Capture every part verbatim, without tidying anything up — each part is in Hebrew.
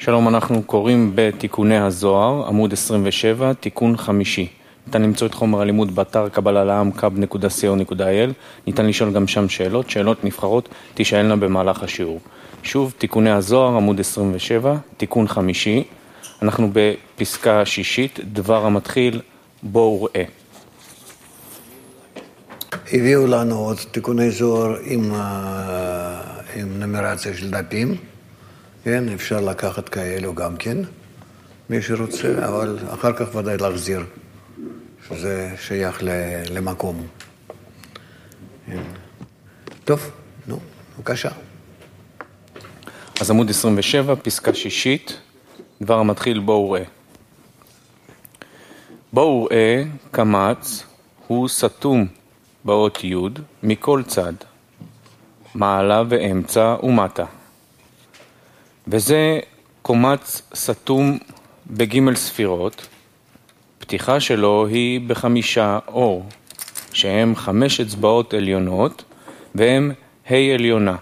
שלום, אנחנו קוראים בתיקוני הזוהר, עמוד עשרים ושבע, תיקון חמישי. ניתן למצוא את חומר הלימוד באתר קבלה לעם קאב נקודה סי או נקודה איי אל. ניתן לשאול גם שם שאלות, שאלות נבחרות תשאלנה במהלך השיעור. שוב, תיקוני הזוהר, עמוד עשרים ושבע, תיקון חמישי. אנחנו בפסקה שישית, דבר המתחיל, בואו ראה. הביאו לנו עוד תיקוני זוהר עם, עם נומרציה של דפים. כן, אפשר לקחת כאלו גם כן, מי שרוצה, אבל אחר כך ודאי להחזיר, שזה שייך למקום. כן. טוב, נו, בבקשה. אז עמוד עשרים ושבע, פסקה שישית, דבר המתחיל, בואו ראה. בואו ראה, קמץ, הוא סתום באות י' מכל צד, מעלה ואמצע ומטה. וזה קומץ סתום בג' ספירות, פתיחה שלו היא בחמישה אור, שהם חמש אצבעות עליונות, והם ה' עליונה.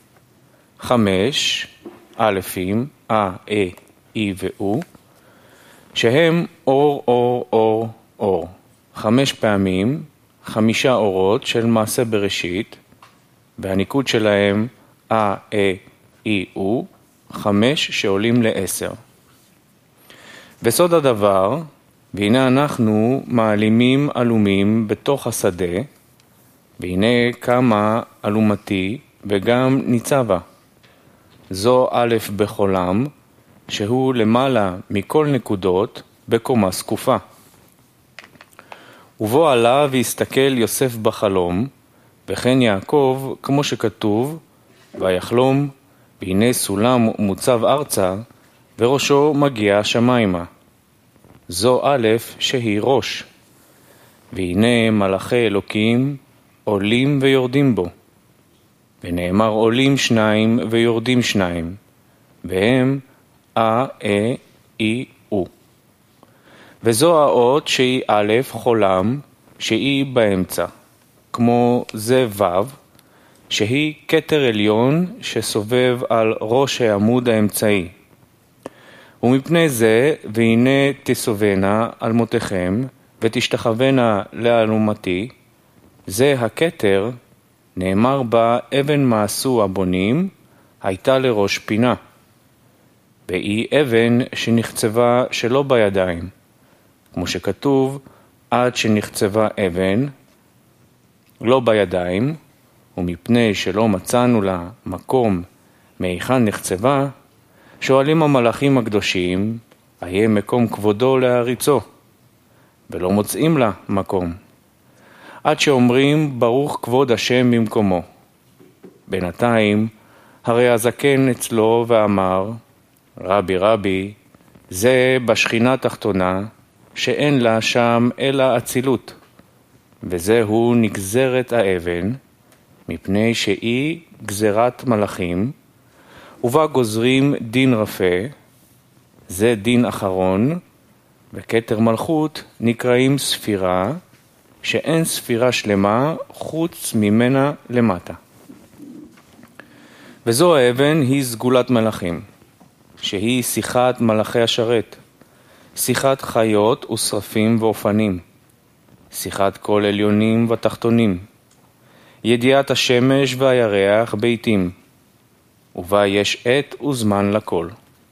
חמש אלפים, אה, אה, אי ואו, שהם אור, אור, אור, אור. חמש פעמים, חמישה אורות של מעשה בראשית, והניקוד שלהם אה, אה, אי, או, חמש שעולים לעשר. בסוד הדבר, והנה אנחנו מעלימים אלומים בתוך השדה, והנה כמה אלומתי וגם ניצבה. זו א' בחולם, שהוא למעלה מכל נקודות בקומה סקופה. ובו עלה והסתכל יוסף בחלום, וכן יעקב, כמו שכתוב, ויחלום, והנה סולם מוצב ארצה, וראשו מגיע שמיימה. זו א' שהיא ראש. והנה מלאכי אלוקים עולים ויורדים בו. ונאמר עולים שניים ויורדים שניים, והם אה, אה, אי, או. וזו האות שהיא א' חולם, שהיא באמצע, כמו זה ו', שהיא כתר עליון שסובב על ראש העמוד האמצעי. ומפני זה, והנה תסובנה על מותיכם, ותשתחוונה לאלומתי, זה הכתר, נאמר בה אבן מעשו הבונים, הייתה לראש פינה. והיא אבן שנחצבה שלא בידיים, כמו שכתוב, עד שנחצבה אבן, לא בידיים, ומפני שלא מצאנו לה מקום מהיכן נחצבה, שואלים המלאכים הקדושים, היה מקום כבודו להריצו, ולא מוצאים לה מקום. עד שאומרים ברוך כבוד השם במקומו. בינתיים, הרי הזקן אצלו ואמר, רבי רבי, זה בשכינה תחתונה, שאין לה שם אלא אצילות, וזהו נגזרת האבן, מפני שהיא גזרת מלאכים, ובה גוזרים דין רפה, זה דין אחרון, וכתר מלכות נקראים ספירה, שאין ספירה שלמה חוץ ממנה למטה. וזו האבן היא סגולת מלאכים, שהיא שיחת מלאכי השרת, שיחת חיות ושרפים ואופנים, שיחת כל עליונים ותחתונים, ידיעת השמש והירח ביתים, ובה יש עת וזמן לכל.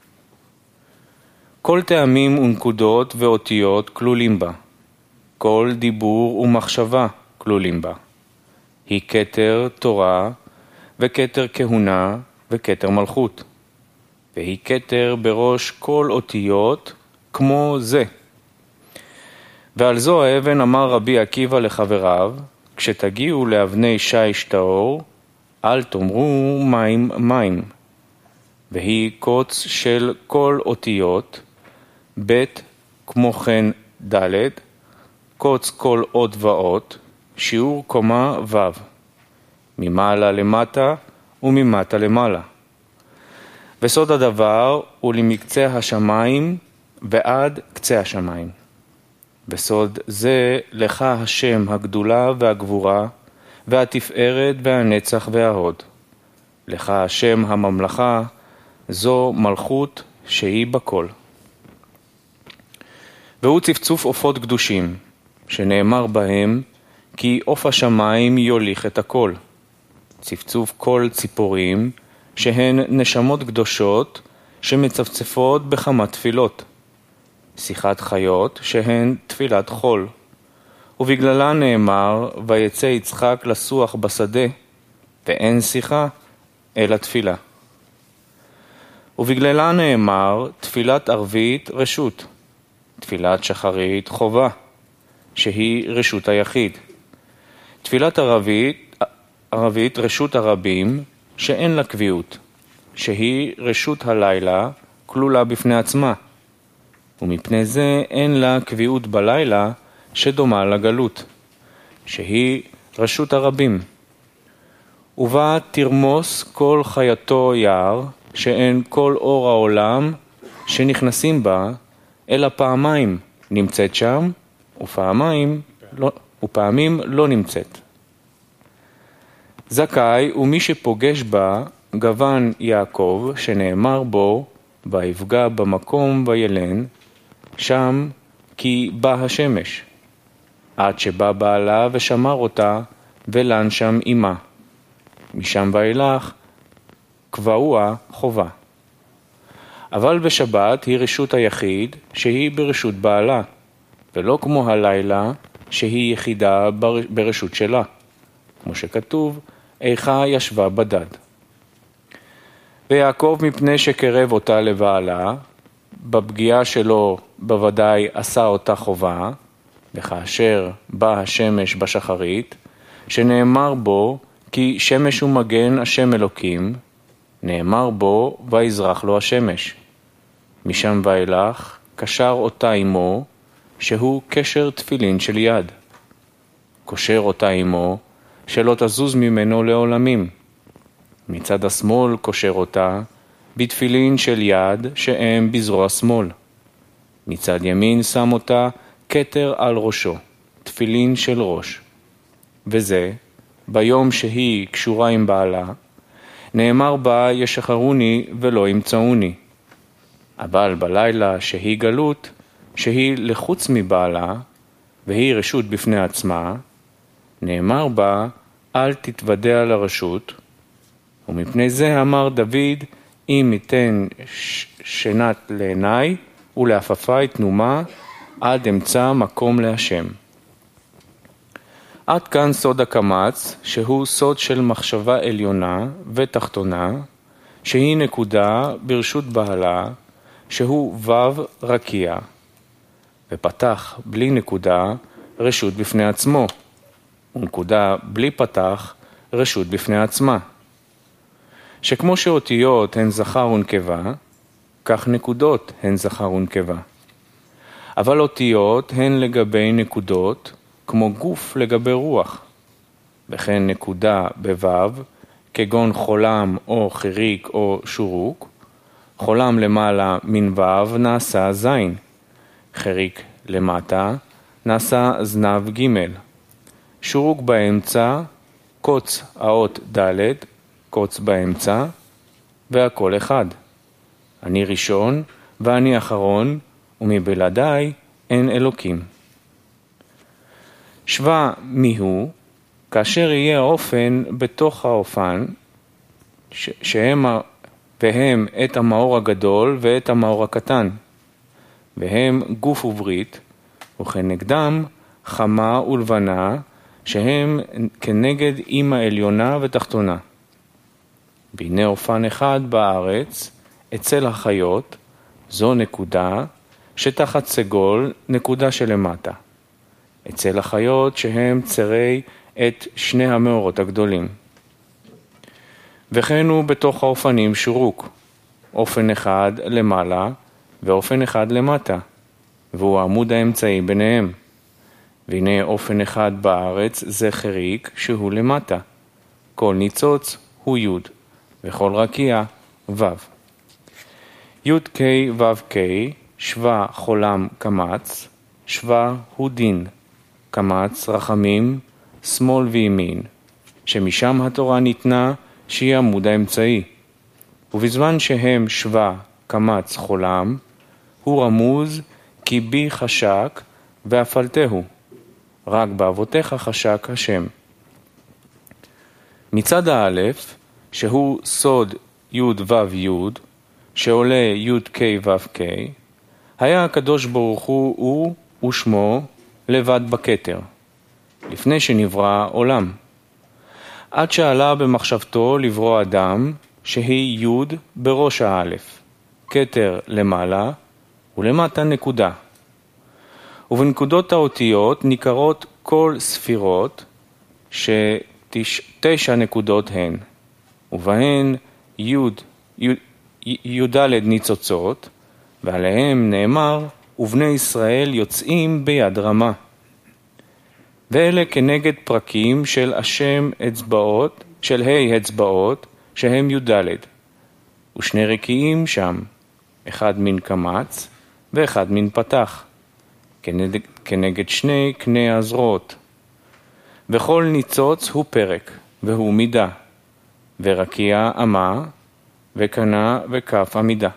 כל טעמים ונקודות ואותיות כלולים בה, כל דיבור ומחשבה כלולים בה. היא כתר תורה וכתר כהונה וכתר מלכות, והיא כתר בראש כל אותיות כמו זה. ועל זו האבן אמר רבי עקיבא לחבריו, כשתגיעו לאבני שיש טהור, אל תאמרו מים מים. והיא קוץ של כל אותיות, ב' כמו כן ד', קוץ כל אות ואות, שיעור קומה ו', ממעלה למטה וממטה למעלה. וסוד הדבר הוא למקצה השמיים ועד קצה השמיים. בסוד זה לך השם הגדולה והגבורה, והתפארת והנצח וההוד. לך השם הממלכה, זו מלכות שהיא בכל. והוא צפצוף עופות קדושים, שנאמר בהם, כי עוף השמיים יוליך את הכל. צפצוף כל ציפורים, שהן נשמות קדושות, שמצפצפות בכמה תפילות. שיחת חיות, שהן תפילת חול. ובגללה נאמר, ויצא יצחק לסוח בשדה, ואין שיחה, אלא תפילה. ובגללה נאמר, תפילת ערבית רשות, תפילת שחרית חובה, שהיא רשות היחיד. תפילת ערבית, ערבית רשות הרבים, שאין לה קביעות, שהיא רשות הלילה, כלולה בפני עצמה. ומפני זה אין לה קביעות בלילה, שדומה לגלות, שהיא רשות הרבים. ובה תרמוס כל חייתו יער, שאין כל אור העולם שנכנסים בה, אלא פעמיים נמצאת שם, ופעמיים לא, ופעמים לא נמצאת. זכאי ומי שפוגש בה גוון יעקב, שנאמר בו, ויפגע במקום וילן, שם כי בא השמש, עד שבא בעלה ושמר אותה, ולן שם אימה. משם ואילך קבעוה חובה. אבל בשבת היא רשות היחיד שהיא ברשות בעלה, ולא כמו הלילה שהיא יחידה ברשות שלה, כמו שכתוב, איכה ישבה בדד. ויעקב מפני שקרב אותה לבעלה, בפגיעה שלו בוודאי עשה אותה חובה, וכאשר בא השמש בשחרית, שנאמר בו כי שמש ומגן השם אלוקים, נאמר בו ויזרח לו השמש. משם ואילך קשר אותה עמו, שהוא קשר תפילין של יד. קושר אותה עמו, שלא תזוז ממנו לעולמים. מצד השמאל קושר אותה, בתפילין של יד שהם בזרוע שמאל. מצד ימין שם אותה כתר על ראשו, תפילין של ראש. וזה, ביום שהיא קשורה עם בעלה, נאמר בה ישחרוני ולא ימצאוני. אבל בלילה שהיא גלות, שהיא לחוץ מבעלה, והיא רשות בפני עצמה, נאמר בה אל תתוודע לרשות, ומפני זה אמר דוד, אם ייתן שנת לעיניי ולעפפיי תנומה, עד אמצא מקום להשם. עד כאן סוד הקמץ, שהוא סוד של מחשבה עליונה ותחתונה, שהיא נקודה ברשות בעלה, שהוא וו רקיע, ופתח בלי נקודה רשות בפני עצמו, ונקודה בלי פתח רשות בפני עצמה. שכמו שאותיות הן זכר ונקבה, כך נקודות הן זכר ונקבה. אבל אותיות הן לגבי נקודות, כמו גוף לגבי רוח. וכן נקודה בוו, כגון חולם או חיריק או שורוק. חולם למעלה מן וו נעשה זין. חיריק למטה נעשה זנב ג'. שורוק באמצע, קוץ האות ד', קוץ באמצע, והכל אחד. אני ראשון ואני אחרון, ומבלעדיי אין אלוקים. שווה מיהו, כאשר יהיה האופן בתוך האופן, ש- שהם, והם את המאור הגדול ואת המאור הקטן, והם גוף וברית, וכנגדם חמה ולבנה, שהם כנגד אימא עליונה ותחתונה. והנה אופן אחד בארץ, אצל החיות, זו נקודה, שתחת סגול נקודה שלמטה. אצל החיות שהם צרי את שני המאורות הגדולים. וכן הוא בתוך האופנים שורוק, אופן אחד למעלה ואופן אחד למטה, והוא העמוד האמצעי ביניהם. והנה אופן אחד בארץ זה חריק שהוא למטה. כל ניצוץ הוא י' וכל רקיע ו'. י' כ' ו' כ' שווה חולם קמץ, שווה הוא דין, קמץ רחמים, שמאל וימין, שמשם התורה ניתנה שהיא עמוד האמצעי. ובזמן שהם שווה קמץ חולם, הוא רמוז כי בי חשק ואפלתהו, רק באבותיך חשק השם. מצד האלף, שהוא סוד י' ו' י', שעולה י' ק' ו' ק', היה הקדוש ברוך הוא הוא ושמו לבד בכתר, לפני שנברא עולם. עד שעלה במחשבתו לברוא אדם, שהיא י' בראש האלף, כתר למעלה ולמטה נקודה. ובנקודות האותיות ניכרות כל ספירות, שתשע נקודות הן, ובהן י' י' ניצוצות, ועליהם נאמר, ובני ישראל יוצאים ביד רמה. ואלה כנגד פרקים של השם אצבעות, של ה' אצבעות, שהם י' ושני רקיעים שם, אחד מן קמץ ואחד מן פתח, כנגד, כנגד שני קני הזרועות. וכל ניצוץ הוא פרק, והוא מידה, ורקיע אמה, וקנה וכף עמידה.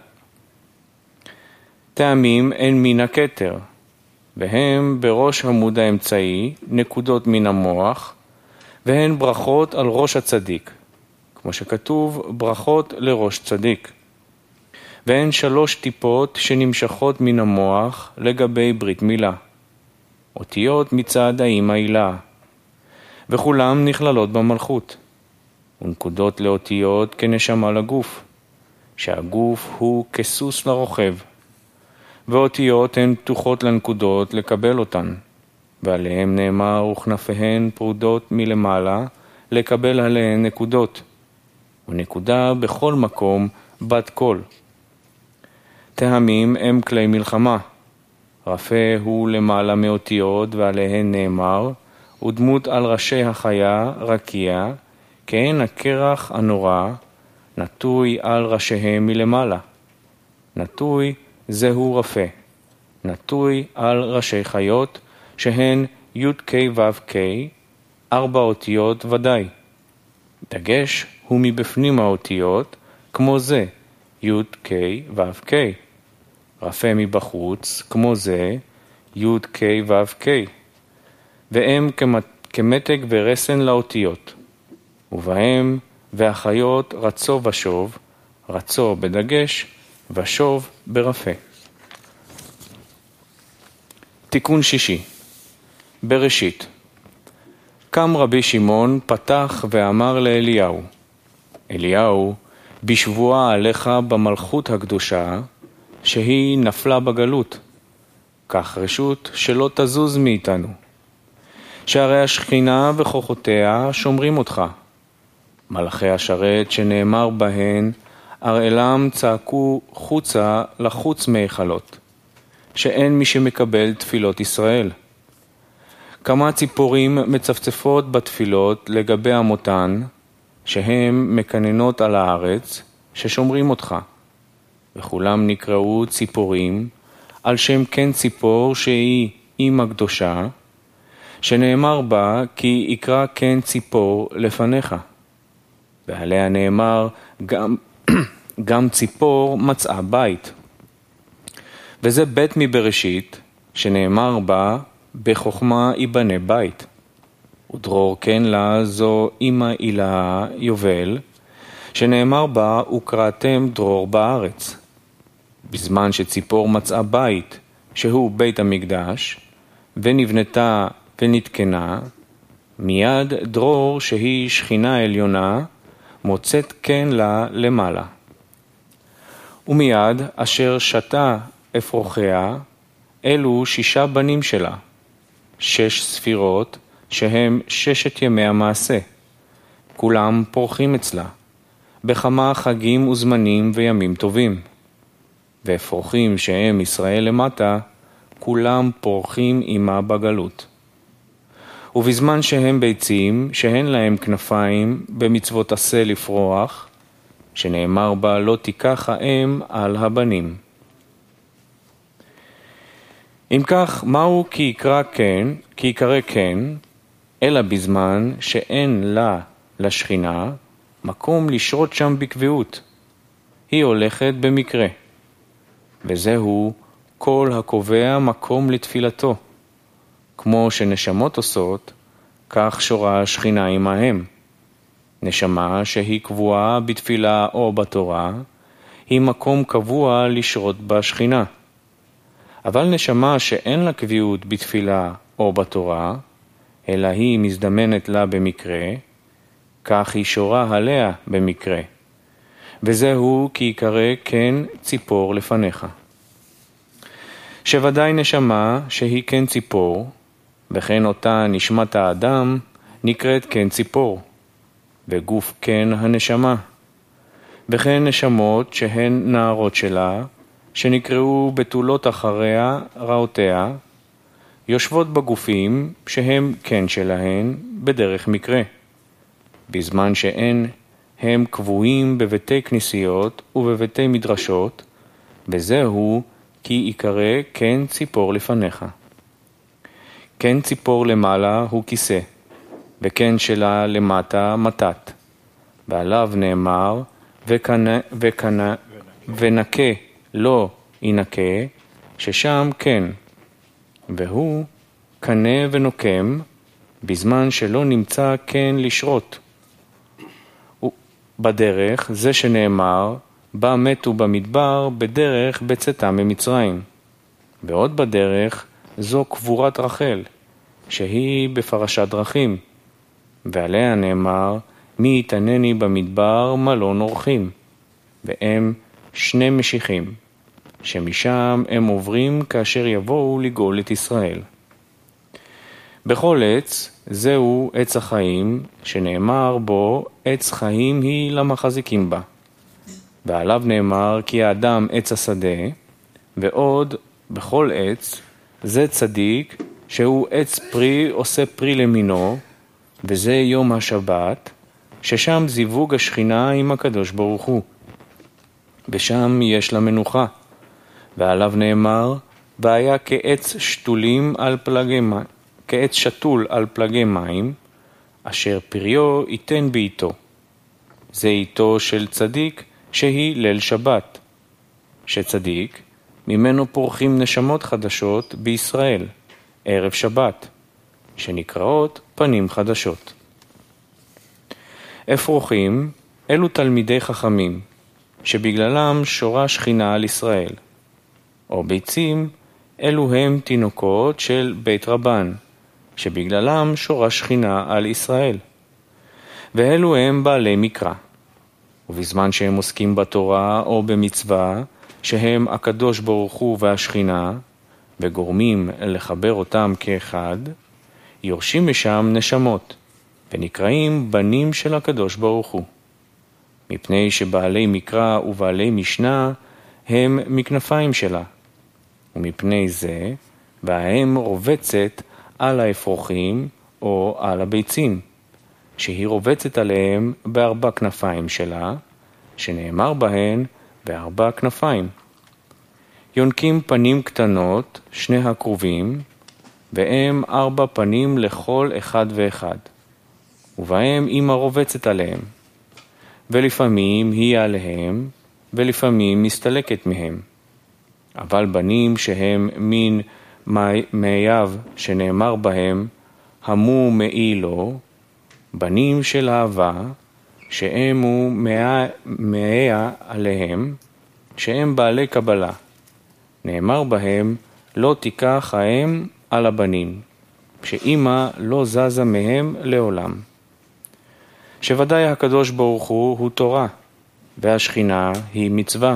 טעמים הן מן הכתר, והם בראש עמוד האמצעי נקודות מן המוח, והן ברכות על ראש הצדיק, כמו שכתוב ברכות לראש צדיק. והן שלוש טיפות שנמשכות מן המוח לגבי ברית מילה, אותיות מצד האמא הילה, וכולם נכללות במלכות, ונקודות לאותיות כנשמה לגוף, שהגוף הוא כסוס לרוכב, ואותיות הן פתוחות לנקודות לקבל אותן, ועליהם נאמר וכנפיהן פרודות מלמעלה לקבל עליהן נקודות, ונקודה בכל מקום בת קול. טעמים הם כלי מלחמה, רפה הוא למעלה מאותיות ועליהן נאמר, ודמות על ראשי החיה רקיע, כהן הקרח הנורא, נטוי על ראשיהם מלמעלה. נטוי זהו רפה, נטוי על ראשי חיות, שהן י' ק' ו' ק', ארבע אותיות ודאי. דגש הוא מבפנים האותיות, כמו זה, י' ק' ו' ק'. רפה מבחוץ, כמו זה, י' ק' ו' ק'. והם כמתג ורסן לאותיות, ובהם והחיות רצו ושוב, רצו בדגש, ושוב ברפה. תיקון שישי. בראשית. קם רבי שמעון פתח ואמר לאליהו, אליהו, בשבועה עליך במלכות הקדושה, שהיא נפלה בגלות, כך רשות שלא תזוז מאיתנו. שהרי השכינה וכוחותיה שומרים אותך. מלאכי השרת שנאמר בהן, אראלם צעקו חוצה לחוץ מהיכלות, שאין מי שמקבל תפילות ישראל. כמה ציפורים מצפצפות בתפילות לגבי המותן, שהן מקננות על הארץ, ששומרים אותך. וכולם נקראו ציפורים, על שם כן ציפור שהיא אמא קדושה, שנאמר בה כי יקרא כן ציפור לפניך. ועליה נאמר גם, גם ציפור מצאה בית. וזה בית מבראשית, שנאמר בה בחוכמה ייבנה בית. ודרור כן לה זו אמא אילה יובל, שנאמר בה וקראתם דרור בארץ. בזמן שציפור מצאה בית, שהוא בית המקדש, ונבנתה ונתקנה, מיד דרור שהיא שכינה עליונה, מוצאת כן לה למעלה. ומיד אשר שתה אפרוחיה, אלו שישה בנים שלה, שש ספירות שהם ששת ימי המעשה. כולם פורחים אצלה, בכמה חגים וזמנים וימים טובים. ואפרוחים שהם ישראל למטה, כולם פורחים עמה בגלות. ובזמן שהם ביצים, שהן להם כנפיים, במצוות עשה לפרוח, שנאמר בה לא תיקח האם על הבנים. אם כך, מהו כי יקרא כן, כי יקרא כן, אלא בזמן שאין לה, לשכינה, מקום לשרות שם בקביעות. היא הולכת במקרה, וזהו כל הקובע מקום לתפילתו. כמו שנשמות עושות, כך שורה השכינה עמהם. נשמה שהיא קבועה בתפילה או בתורה, היא מקום קבוע לשרות בשכינה. אבל נשמה שאין לה קביעות בתפילה או בתורה, אלא היא מזדמנת לה במקרה, כך היא שורה עליה במקרה. וזהו כי יקרא כן ציפור לפניך. שוודאי נשמה שהיא כן ציפור, וכן אותה נשמת האדם נקראת כן ציפור, וגוף כן הנשמה. וכן נשמות שהן נערות שלה, שנקראו בתולות אחריה רעותיה, יושבות בגופים שהם כן שלהן בדרך מקרה, בזמן שהן הם קבועים בבתי כנסיות ובבתי מדרשות, וזהו כי יקרא כן ציפור לפניך. כן ציפור למעלה הוא כיסא, וכן שלה למטה מתת, ועליו נאמר וקנה, וקנה, ונקה לא ינקה, ששם כן, והוא קנה ונוקם, בזמן שלא נמצא כן לשרות. בדרך זה שנאמר, בה מתו במדבר בדרך בצאתם ממצרים. ועוד בדרך זו קבורת רחל, שהיא בפרשת דרכים, ועליה נאמר, מי יתענני במדבר מלון אורחים, והם שני משיחים, שמשם הם עוברים כאשר יבואו לגאול את ישראל. בכל עץ זהו עץ החיים, שנאמר בו עץ חיים היא למחזיקים בה. ועליו נאמר כי האדם עץ השדה, ועוד בכל עץ זה צדיק שהוא עץ פרי עושה פרי למינו, וזה יום השבת, ששם זיווג השכינה עם הקדוש ברוך הוא. ושם יש לה מנוחה, ועליו נאמר, והיה כעץ שתולים על פלגי מים, כעץ שתול על פלגי מים, אשר פריו ייתן בעיתו. זה עיתו של צדיק שהיא ליל שבת, שצדיק ממנו פורחים נשמות חדשות בישראל, ערב שבת, שנקראות פנים חדשות. אפרוחים אלו תלמידי חכמים, שבגללם שורה שכינה על ישראל, או ביצים אלו הם תינוקות של בית רבן, שבגללם שורה שכינה על ישראל. ואלו הם בעלי מקרא, ובזמן שהם עוסקים בתורה או במצווה, שהם הקדוש ברוך הוא והשכינה, וגורמים לחבר אותם כאחד, יורשים משם נשמות, ונקראים בנים של הקדוש ברוך הוא. מפני שבעלי מקרא ובעלי משנה הם מכנפיים שלה, ומפני זה, והאם רובצת על האפרוחים או על הביצים, שהיא רובצת עליהם בארבע כנפיים שלה, שנאמר בהן בארבע כנפיים. יונקים פנים קטנות, שני הקרובים, והם ארבע פנים לכל אחד ואחד, ובהם אמא רובצת עליהם, ולפעמים היא עליהם, ולפעמים מסתלקת מהם. אבל בנים שהם מין מאייב שנאמר בהם, המו מאילו, בנים של אהבה, שהם הוא מאיה עליהם, שהם בעלי קבלה. נאמר בהם, לא תיקח האם על הבנים, שאמא לא זזה מהם לעולם. שוודאי הקדוש ברוך הוא הוא תורה, והשכינה היא מצווה.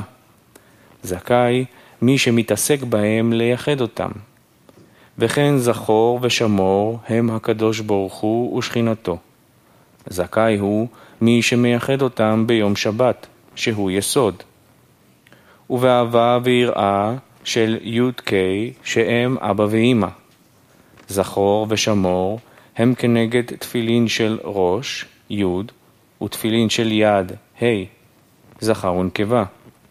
זכאי מי שמתעסק בהם לייחד אותם. וכן זכור ושמור הם הקדוש ברוך הוא ושכינתו. זכאי הוא מי שמייחד אותם ביום שבת, שהוא יסוד. ובאהבה ויראה של י' ק' שהם אבא ואמא. זכור ושמור הם כנגד תפילין של ראש, י' ותפילין של יד, ה', זכר ונקבה.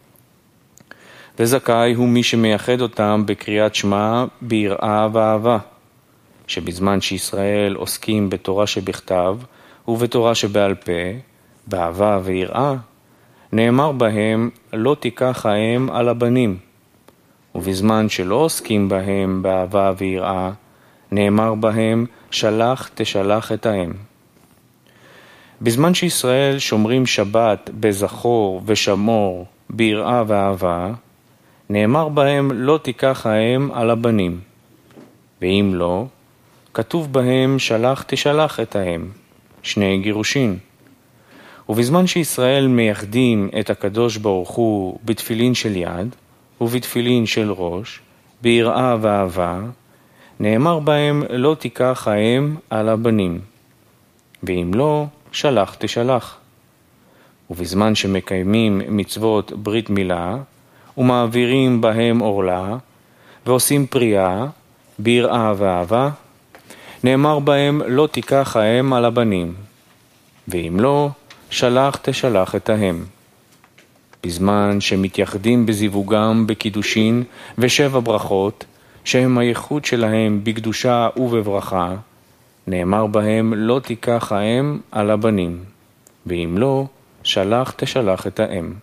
וזכאי הוא מי שמייחד אותם בקריאת שמע ביראה ואהבה, שבזמן שישראל עוסקים בתורה שבכתב ובתורה שבעל פה, באהבה ויראה, נאמר בהם לא תיקח האם על הבנים, ובזמן שלא עוסקים בהם באהבה ויראה, נאמר בהם, שלח תשלח את האם. בזמן שישראל שומרים שבת בזכור ושמור, ביראה ואהבה, נאמר בהם, לא תיקח האם על הבנים. ואם לא, כתוב בהם, שלח תשלח את האם, שני גירושין. ובזמן שישראל מייחדים את הקדוש ברוך הוא בתפילין של יד ובתפילין של ראש, ביראה ואהבה, נאמר בהם, לא תיקח האם על הבנים. ואם לא, שלח תשלח. ובזמן שמקיימים מצוות ברית מילה, ומעבירים בהם אורלה, ועושים פריאה, ביראה ואהבה, נאמר בהם, לא תיקח האם על הבנים. ואם לא, שלח תשלח את האם. בזמן שמתייחדים בזיווגם בקידושין ושבע ברכות, שהם הייחוד שלהם בקדושה ובברכה, נאמר בהם, לא תיקח האם על הבנים. ואם לא, שלח תשלח את האם.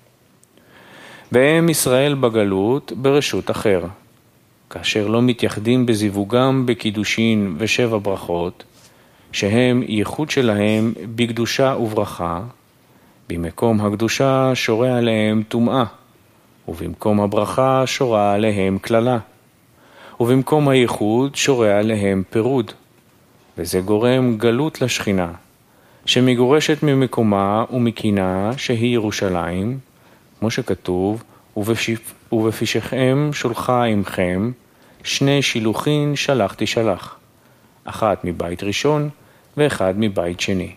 והם ישראל בגלות ברשות אחר. כאשר לא מתייחדים בזיווגם בקידושין ושבע ברכות, שהם ייחוד שלהם בקדושה וברכה, במקום הקדושה שורה עליהם טומאה, ובמקום הברכה שורה עליהם כללה, ובמקום הייחוד שורה עליהם פירוד, וזה גורם גלות לשכינה, שמגורשת ממקומה ומקינה שהיא ירושלים, כמו שכתוב, ובפישכם שולחה עמכם, שני שילוחין שלחתי שלח, אחת מבית ראשון ואחד מבית שני.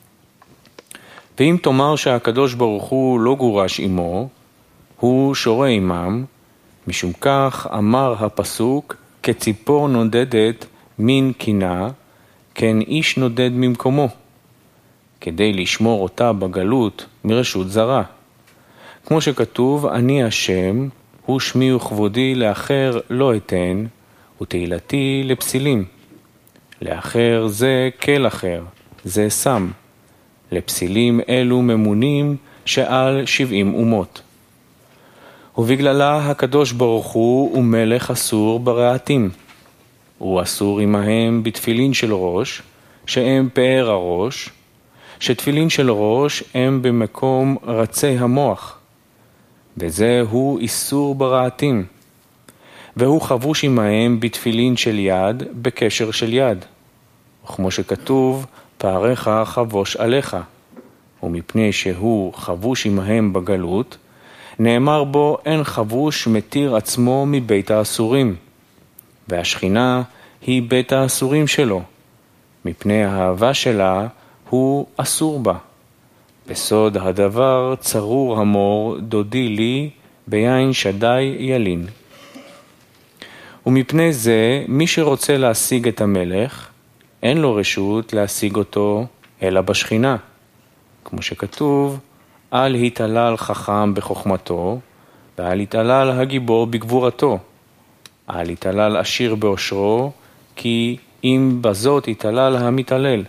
ואם תאמר שהקדוש ברוך הוא לא גורש עמו, הוא שורה עמם, משום כך אמר הפסוק, כציפור נודדת מן קינה, כן איש נודד ממקומו, כדי לשמור אותה בגלות מרשות זרה. כמו שכתוב, אני השם, הוא שמי וכבודי, לאחר לא אתן, ותהילתי לפסילים. לאחר זה כל אחר, זה שם. לפסילים אלו ממונים שעל שבעים אומות. ובגללה הקדוש ברוך הוא הוא מלך אסור ברעתים. הוא אסור עמהם בתפילין של ראש, שהם פאר הראש, שתפילין של ראש הם במקום רצי המוח. וזה הוא איסור ברעתים. והוא חבוש עמהם בתפילין של יד, בקשר של יד. וכמו שכתוב, פעריך חבוש עליך. ומפני שהוא חבוש עמהם בגלות, נאמר בו, אין חבוש מתיר עצמו מבית האסורים. והשכינה היא בית האסורים שלו. מפני האהבה שלה הוא אסור בה. בסוד הדבר צרור המור דודי לי ביין שדי ילין. ומפני זה מי שרוצה להשיג את המלך, אין לו רשות להשיג אותו אלא בשכינה. כמו שכתוב, אל התעלל חכם בחוכמתו, ואל התעלל הגיבור בגבורתו. אל התעלל עשיר באושרו, כי אם בזאת התעלל המתעלל.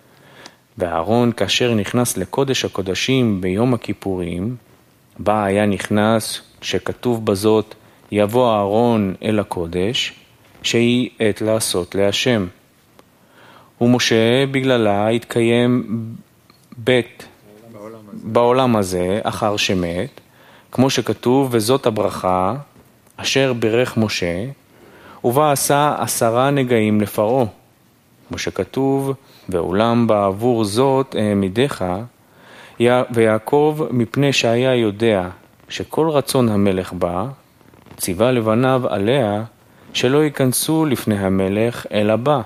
ואהרון כאשר נכנס לקודש הקודשים ביום הכיפורים, בה היה נכנס שכתוב בזאת, יבוא אהרון אל הקודש, שהיא עת לעשות להשם. ומשה בגללה התקיים בית בעולם הזה, בעולם הזה אחר שמת, כמו שכתוב, וזאת הברכה אשר ברך משה, ובה עשה עשרה נגעים לפרעה, כמו שכתוב, ואולם בעבור זאת העמידך, ויעקב מפני שהיה יודע שכל רצון המלך בא, ציווה לבניו עליה שלא ייכנסו לפני המלך אלא בא.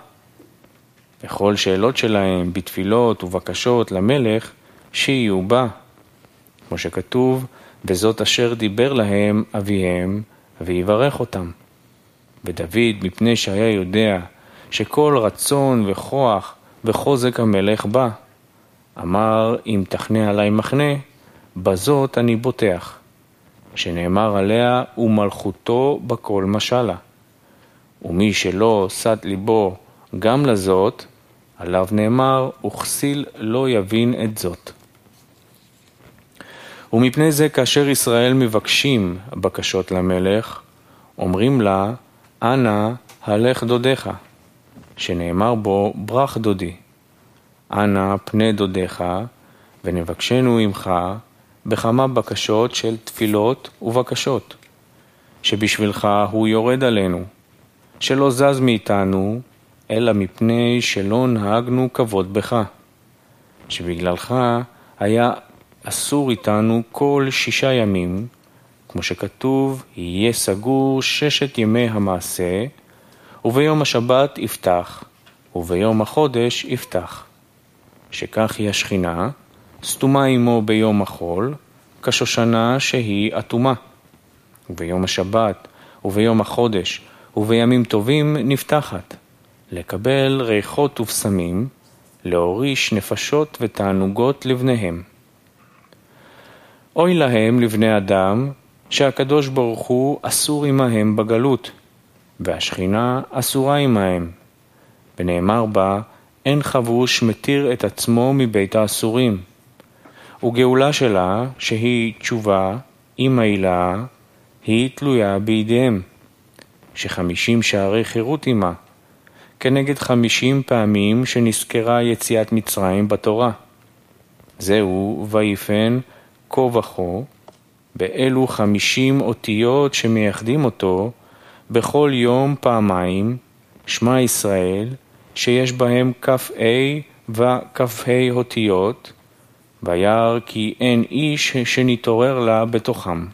וכל שאלות שלהם בתפילות ובקשות למלך שיהיו בה. כמו שכתוב, וזאת אשר דיבר להם אביהם ויברך אותם. ודוד מפני שהיה יודע שכל רצון וכוח וחוזק המלך בא, אמר אם תכנה עלי מחנה, בזאת אני בוטח. שנאמר עליה ומלכותו בכל משלה. ומי שלא שד ליבו גם לזאת, עליו נאמר, וכסיל לא יבין את זאת. ומפני זה כאשר ישראל מבקשים בקשות למלך, אומרים לה, אנא הלך דודיך, שנאמר בו ברח דודי. אנא פני דודיך, ונבקשנו עמך בכמה בקשות של תפילות ובקשות, שבשבילך הוא יורד עלינו, שלא זז מאיתנו, אלא מפני שלא נהגנו כבוד בך, שבגללך היה אסור איתנו כל שישה ימים, כמו שכתוב, יהיה סגור ששת ימי המעשה, וביום השבת יפתח, וביום החודש יפתח. שכך היא השכינה, סתומה עמו ביום החול, כשושנה שהיא אטומה. וביום השבת, וביום החודש, ובימים טובים נפתחת, לקבל ריחות ובשמים, להוריש נפשות ותענוגות לבניהם. אוי להם לבני אדם, שהקדוש ברוך הוא אסור עמהם בגלות, והשכינה אסורה עמהם. ונאמר בה, אין חבוש מתיר את עצמו מבית האסורים. וגאולה שלה, שהיא תשובה, עם העילה, היא תלויה בידיהם, שחמישים שערי חירות עמה, כנגד חמישים פעמים שנזכרה יציאת מצרים בתורה. זהו ויפן כה וכה, באלו חמישים אותיות שמייחדים אותו, בכל יום פעמיים, שמע ישראל, שיש בהם כף A וכף ה' אותיות, וירא כי אין איש שנתעורר לה בתוכם.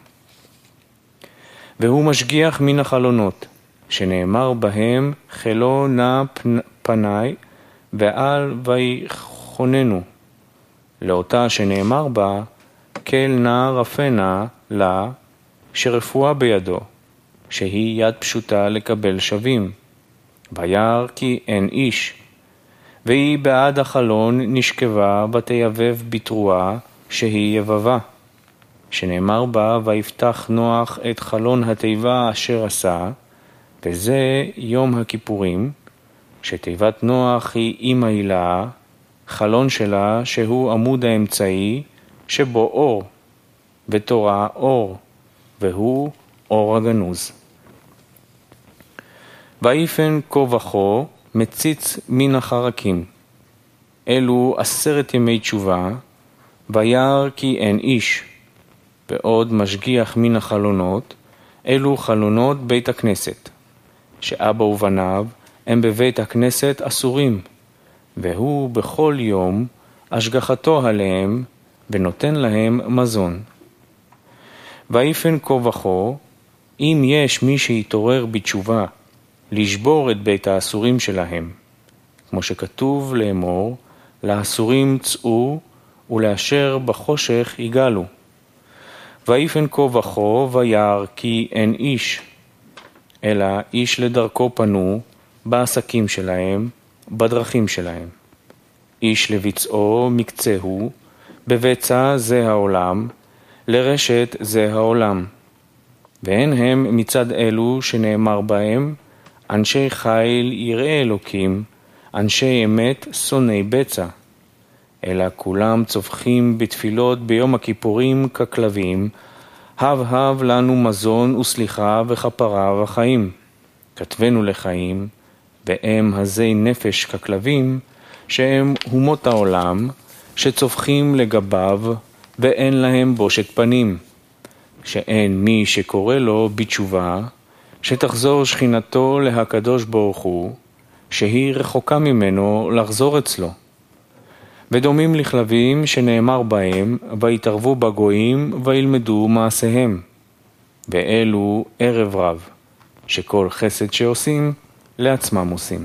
והוא משגיח מן החלונות, שנאמר בהם חלו נא פני ואל ויחוננו, לאותה שנאמר בה כל נא רפנה לה, שרפואה בידו, שהיא יד פשוטה לקבל שווים. וירא כי אין איש, והיא בעד החלון נשכבה ותיבב בתרועה שהיא יבבה, שנאמר בה ויפתח נוח את חלון התיבה אשר עשה, וזה יום הכיפורים, שתיבת נוח היא עם העילה, חלון שלה שהוא עמוד האמצעי, שבו אור, ותורה אור, והוא אור הגנוז. ויפן כה וכה מציץ מן החרקים. אלו עשרת ימי תשובה, וירא כי אין איש. ועוד משגיח מן החלונות, אלו חלונות בית הכנסת, שאבא ובניו הם בבית הכנסת אסורים, והוא בכל יום השגחתו עליהם, ונותן להם מזון. ויפן כה וכה, אם יש מי שיתעורר בתשובה, לשבור את בית האסורים שלהם, כמו שכתוב לאמור, לאסורים צאו ולאשר בחושך יגלו. ויפן כה וכה וירא כי אין איש, אלא איש לדרכו פנו, בעסקים שלהם, בדרכים שלהם. איש לביצעו מקצהו, בבצע זה העולם, לרשת זה העולם. והן הם מצד אלו שנאמר בהם, אנשי חיל יראי אלוקים, אנשי אמת שונאי בצע. אלא כולם צווחים בתפילות ביום הכיפורים ככלבים, הב הב לנו מזון וסליחה וכפרה וחיים. כתבנו לחיים, והם הזי נפש ככלבים, שהם הומות העולם, שצווחים לגביו, ואין להם בושת פנים. שאין מי שקורא לו בתשובה, שתחזור שכינתו להקדוש ברוך הוא, שהיא רחוקה ממנו לחזור אצלו. ודומים לכלבים שנאמר בהם, ויתערבו בגויים וילמדו מעשיהם. ואלו ערב רב, שכל חסד שעושים, לעצמם עושים.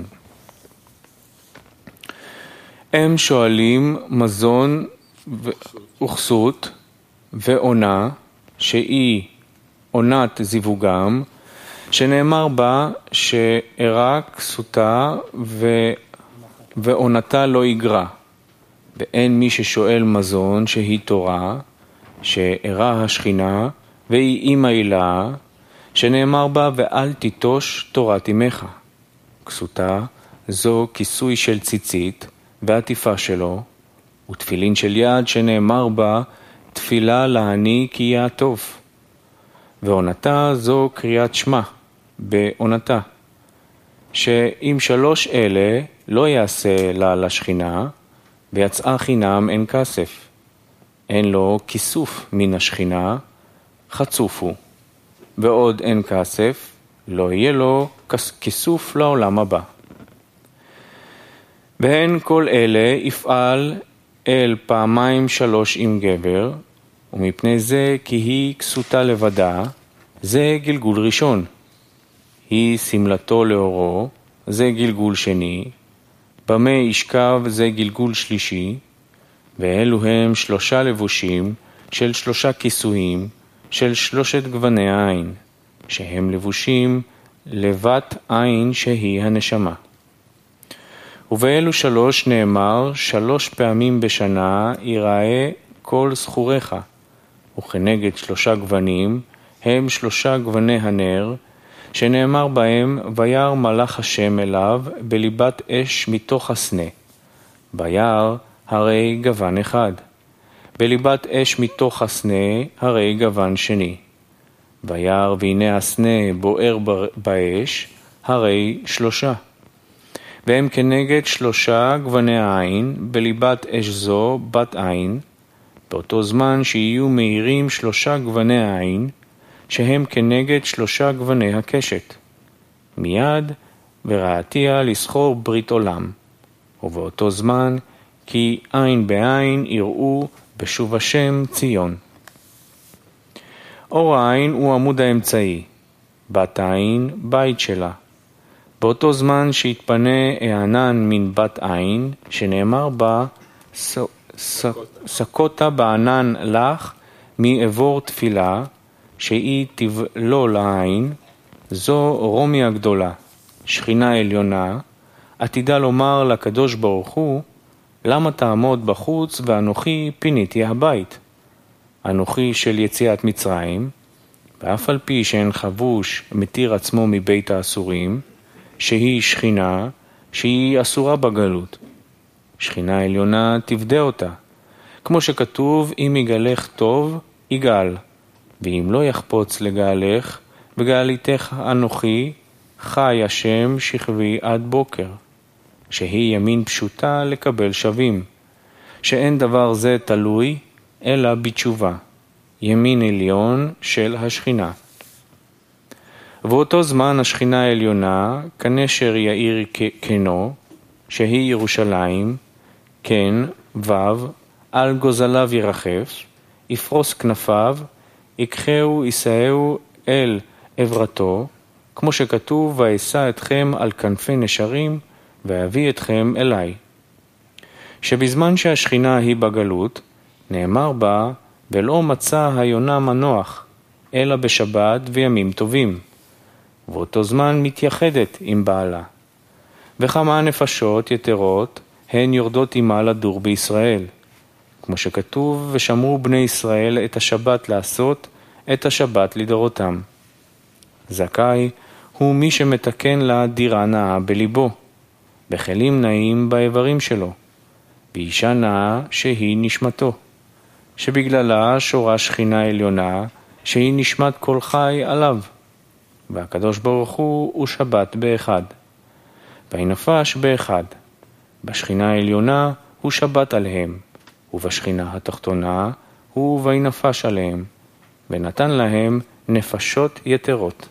הם שואלים מזון וכסות ועונה, שהיא עונת זיווגם, שנאמר בה שאירה כסותה ו... ועונתה לא יגרע. ואין מי ששואל מזון שהיא תורה, שאירה השכינה, והיא אימא הילה, שנאמר בה ואל תיטוש תורת אמך. כסותה זו כיסוי של ציצית ועטיפה שלו, ותפילין של יד שנאמר בה תפילה לעני כי יעטוף. ועונתה זו קריאת שמע, בעונתה, שאם שלוש אלה לא יעשה לה לשכינה, ויצאה חינם אין כסף, אין לו כיסוף מן השכינה, חצוף הוא, ועוד אין כסף, לא יהיה לו כיסוף לעולם הבא. והן כל אלה יפעל אל פעמיים שלוש עם גבר, ומפני זה כי היא כסותה לבדה, זה גלגול ראשון. היא סמלתו לאורו, זה גלגול שני, במה ישכב זה גלגול שלישי, ואלו הם שלושה לבושים של שלושה כיסויים של שלושת גווני העין, שהם לבושים לבת עין שהיא הנשמה. ובאלו שלוש נאמר, שלוש פעמים בשנה יראה כל זכוריך, וכנגד שלושה גוונים הם שלושה גווני הנר, שנאמר בהם, וירא מלאך השם אליו בליבת אש מתוך הסנה. וירא הרי גוון אחד, בליבת אש מתוך הסנה הרי גוון שני. וירא והנה הסנה בוער באש, הרי שלושה. והם כנגד שלושה גווני העין, בליבת אש זו בת עין, באותו זמן שיהיו מאירים שלושה גווני העין, שהם כנגד שלושה גווני הקשת. מיד וראתיה לסחור ברית עולם, ובאותו זמן כי עין בעין יראו בשוב השם ציון. אור העין הוא עמוד האמצעי, בת העין בית שלה. באותו זמן שהתפנה הענן מן בת עין, שנאמר בה, סקותה בענן לך מעבור תפילה, שהיא תבלו לעין, זו רומי הגדולה, שכינה עליונה, עתידה לומר לקדוש ברוך הוא, למה תעמוד בחוץ ואנוכי פיניתי הבית? אנוכי של יציאת מצרים, ואף על פי שאין חבוש מתיר עצמו מבית האסורים, שהיא שכינה, שהיא אסורה בגלות. שכינה עליונה תפדה אותה, כמו שכתוב, אם יגלך טוב, יגאל, ואם לא יחפוץ לגאלך, וגאליתך אנוכי, חי השם שכבי עד בוקר, שהיא ימין פשוטה לקבל שווים, שאין דבר זה תלוי, אלא בתשובה, ימין עליון של השכינה. ואותו זמן השכינה העליונה, כנשר יאיר כנו, שהיא ירושלים, כן, וו, על גוזליו ירחף, יפרוס כנפיו, יקחהו ישאהו אל עברתו, כמו שכתוב, וישא אתכם על כנפי נשרים, ואביא אתכם אליי. שבזמן שהשכינה היא בגלות, נאמר בה, ולא מצא היונה מנוח, אלא בשבת וימים טובים. ואותו זמן מתייחדת עם בעלה. וכמה נפשות יתרות הן יורדות עמה לדור בישראל. כמו שכתוב, ושמרו בני ישראל את השבת לעשות, את השבת לדורותם. זכאי הוא מי שמתקן לה דירה נאה בליבו, בחלים נאים באיברים שלו, באישה נאה שהיא נשמתו, שבגללה שורה שכינה עליונה, שהיא נשמת כל חי עליו. והקדוש ברוך הוא הוא שבת באחד, והנפש באחד. בשכינה העליונה הוא שבת עליהם, ובשכינה התחתונה הוא וינפש עליהם, ונתן להם נפשות יתרות.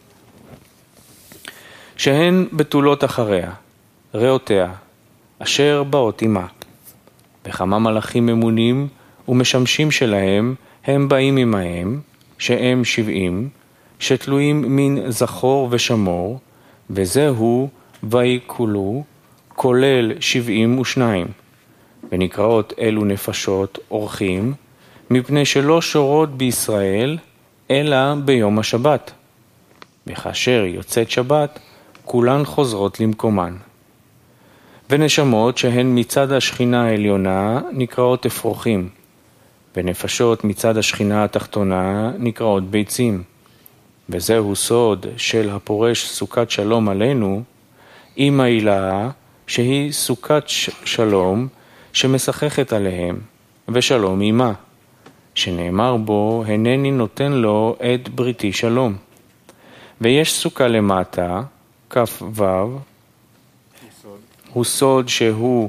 שהן בתולות אחריה, ראותיה, אשר באות עמה. וכמה מלאכים ממונים ומשמשים שלהם, הם באים עמהם, שהם שבעים, שתלויים מן זכור ושמור, וזהו ויקולו, כולל שבעים ושניים. ונקראות אלו נפשות אורחים, מפני שלא שורות בישראל, אלא ביום השבת. וכאשר יוצאת שבת, כולן חוזרות למקומן. ונשמות שהן מצד השכינה העליונה נקראות אפרוחים, ונפשות מצד השכינה התחתונה נקראות ביצים. וזהו סוד של הפורש סוכת שלום עלינו, עם העילה שהיא סוכת שלום שמשחכת עליהם, ושלום עמה, שנאמר בו, הנני נותן לו את בריתי שלום. ויש סוכה למטה, כף וו, הוא סוד שהוא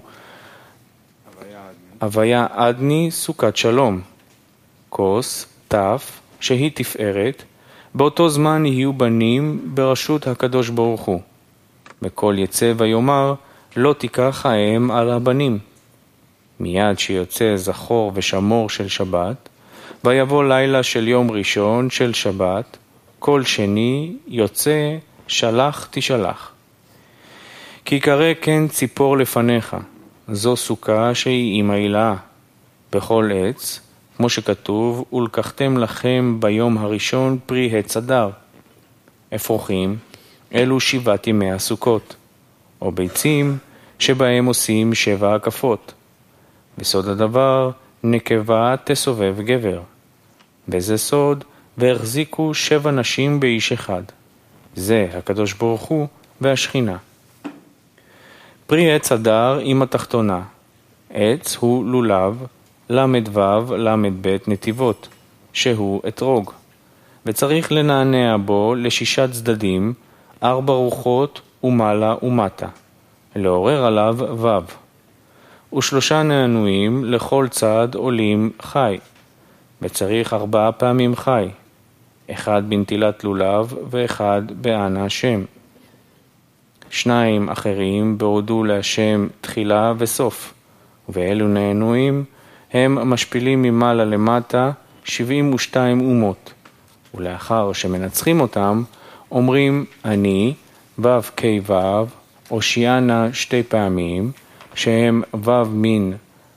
הוויה עדני, סוכת שלום, כוס, תף, שהיא תפארת, באותו זמן יהיו בנים ברשות הקדוש ברוך הוא. בכל יצא ויאמר, לא תיקח האם על הבנים. מיד שיוצא זכור ושמור של שבת, ויבוא לילה של יום ראשון של שבת, כל שני יוצא שלח תשלח. כי קרא כן ציפור לפניך, זו סוכה שהיא עם העילה, בכל עץ, כמו שכתוב, ולקחתם לכם ביום הראשון פרי עץ אדר. אפרוחים, אלו שבעת ימי הסוכות, או ביצים שבהם עושים שבע הקפות. בסוד הדבר, נקבה תסובב גבר. וזה סוד, והחזיקו שבע נשים באיש אחד. זה הקדוש ברוך הוא והשכינה. פרי עץ אדר עם התחתונה. עץ הוא לולב, למד וו, למד בית נתיבות, שהוא אתרוג. וצריך לנענע בו לשישה צדדים, ארבע רוחות ומעלה ומטה. לעורר עליו וו. ושלושה נענועים לכל צד עולים חי. וצריך ארבעה פעמים חי. אחד בנטילת לולב ואחד בענה השם. שניים אחרים בהודו להשם תחילה וסוף. ואלו נענועים הם משפילים ממעלה למטה שבעים ושתיים אומות. ולאחר שמנצחים אותם, אומרים אני, וו קי וו, הושיענה שתי פעמים, שהם וו מין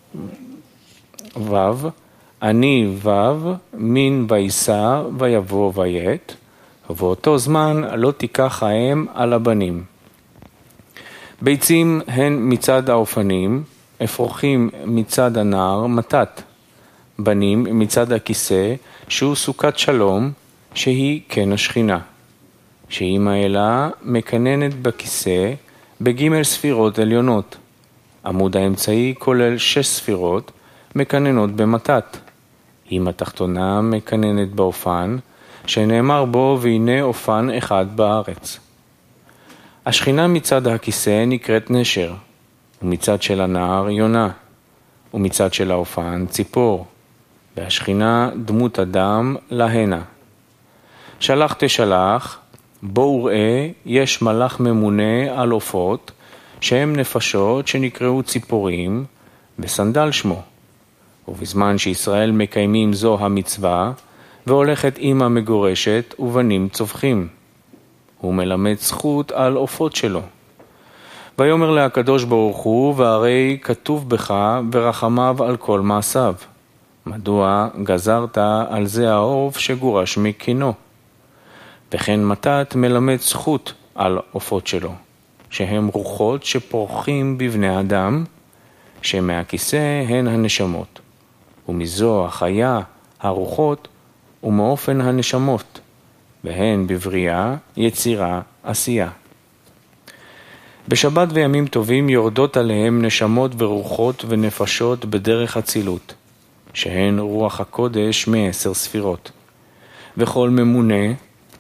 וו, אני וו, מין ויסע ויבוא ויית, ובאותו זמן לא תיקח האם על הבנים. ביצים הן מצד האופנים, אפרוחים מצד הנער מתת, בנים מצד הכיסא, שהוא סוכת שלום, שהיא כן השכינה. שהיא מעלה מקננת בכיסא בגימל ספירות עליונות. עמוד האמצעי כולל שש ספירות, מקננות במתת. עם התחתונה מקננת באופן, שנאמר בו והנה אופן אחד בארץ. השכינה מצד הכיסא נקראת נשר, ומצד של הנער יונה, ומצד של האופן ציפור, והשכינה דמות אדם להנה. שלח תשלח, בואו ראה, יש מלאך ממונה על עופות, שהם נפשות שנקראו ציפורים, בסנדל שמו. ובזמן שישראל מקיימים זו המצווה, והולכת אמא מגורשת ובנים צווחים. הוא מלמד זכות על עופות שלו. ויאמר לה הקדוש ברוך הוא, והרי כתוב בך ורחמיו על כל מעשיו. מדוע גזרת על זה העוף שגורש מקינו? וכן מתת מלמד זכות על עופות שלו, שהם רוחות שפורחים בבני אדם, שמהכיסא הן הנשמות, ומזו החיה הרוחות ומאופן הנשמות, והן בבריאה, יצירה, עשייה. בשבת וימים טובים יורדות עליהם נשמות ורוחות ונפשות בדרך הצילות, שהן רוח הקודש מעשר ספירות. וכל ממונה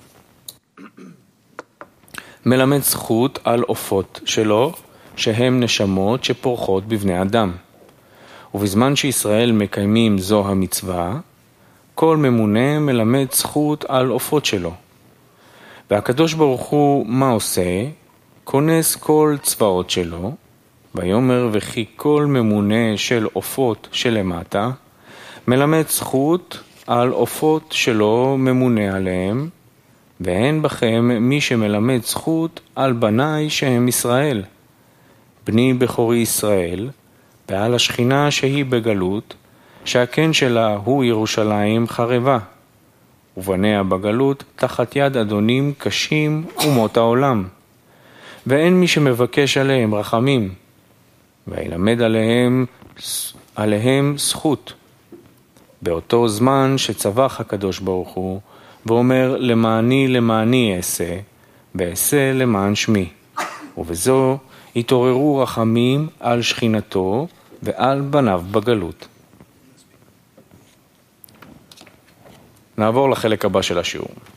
מלמד זכות על עופות שלו, שהם נשמות שפורחות בבני אדם. ובזמן שישראל מקיימים זו המצווה, כל ממונה מלמד זכות על עופות שלו. והקדוש ברוך הוא מה עושה? כונס כל צבאות שלו, ויאמר וכי כל ממונה של עופות שלמטה, מלמד זכות על עופות שלו ממונה עליהם, ואין בכם מי שמלמד זכות על בניי שהם ישראל, בני בכורי ישראל, ועל השכינה שהיא בגלות, שהקן שלה הוא ירושלים חרבה, ובניה בגלות תחת יד אדונים קשים אומות העולם, ואין מי שמבקש עליהם רחמים, וילמד עליהם, עליהם זכות. באותו זמן שצבח הקדוש ברוך הוא, ואומר למעני למעני אעשה, ואעשה למען שמי. ובזו התעוררו רחמים על שכינתו ועל בניו בגלות. נעבור לחלק הבא של השיעור.